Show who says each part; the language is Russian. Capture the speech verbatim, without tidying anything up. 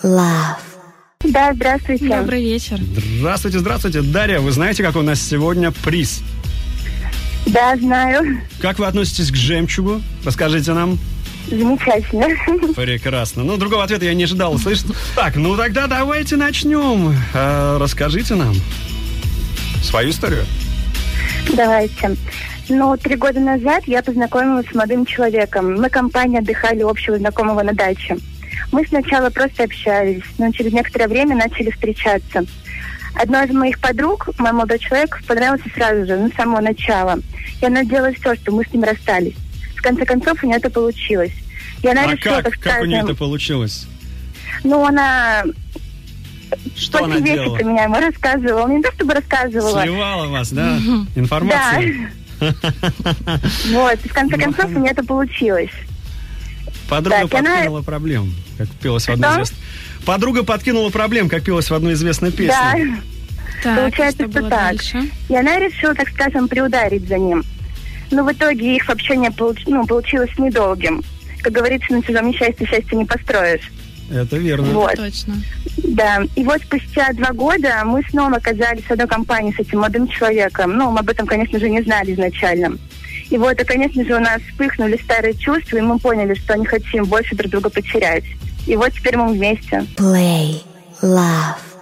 Speaker 1: Love.
Speaker 2: Да, здравствуйте.
Speaker 3: Добрый вечер.
Speaker 4: Здравствуйте, здравствуйте. Дарья, вы знаете, какой у нас сегодня приз?
Speaker 2: Да, знаю.
Speaker 4: Как вы относитесь к жемчугу? Расскажите нам.
Speaker 2: Замечательно.
Speaker 4: Прекрасно. Ну, другого ответа я не ожидал услышать. Так, ну тогда давайте начнем. А, расскажите нам свою историю.
Speaker 2: Давайте. Ну, три года назад я познакомилась с молодым человеком. Мы компания отдыхали у общего знакомого на даче. Мы сначала просто общались, но через некоторое время начали встречаться. Одной из моих подруг, мой молодой человек, понравился сразу же, ну, с самого начала. И она делала все, что мы с ним расстались. В конце концов, у нее это получилось. И она
Speaker 4: а
Speaker 2: решила,
Speaker 4: как?
Speaker 2: так
Speaker 4: Как
Speaker 2: скажем,
Speaker 4: у нее это получилось?
Speaker 2: Ну, она...
Speaker 4: Что она делала?
Speaker 2: меня ему рассказывала. Не то, чтобы рассказывала.
Speaker 4: Сливала вас, да? Информацию?
Speaker 2: Да. Вот, и в конце концов у меня это получилось.
Speaker 4: Подруга
Speaker 2: Так, она-
Speaker 4: подкинула проблем, как пелось в одной
Speaker 2: Что?
Speaker 4: известной... Подруга подкинула проблем, как пелось в одной известной песне.
Speaker 2: Да,
Speaker 3: Так,
Speaker 2: получается,
Speaker 3: что
Speaker 2: что
Speaker 3: было
Speaker 2: так.
Speaker 3: дальше?
Speaker 2: И она решила, так скажем, приударить за ним. Но в итоге их общение получ... ну, получилось недолгим. Как говорится, на чужом несчастье счастье не построишь.
Speaker 4: Это верно.
Speaker 2: Вот.
Speaker 3: Точно.
Speaker 2: Да. И вот спустя два года мы снова оказались в одной компании с этим молодым человеком. Ну, мы об этом, конечно же, не знали изначально. И вот, и, конечно же, у нас вспыхнули старые чувства, и мы поняли, что не хотим больше друг друга потерять. И вот теперь мы вместе.
Speaker 1: Play. Love.